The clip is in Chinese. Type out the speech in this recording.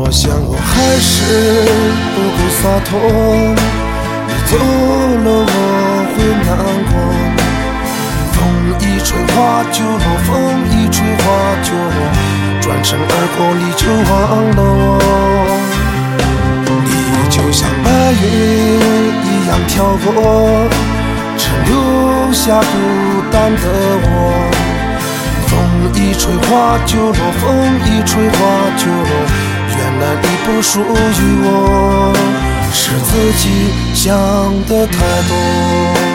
我想我还是不够洒脱，你走了我会难过。风一吹花就落，风一吹花就落，转身而过你就忘了我。你就像白云一样飘过，只留下孤单的我。风一吹花就落，风一吹花就落，原来你不属于我，是自己想的太多。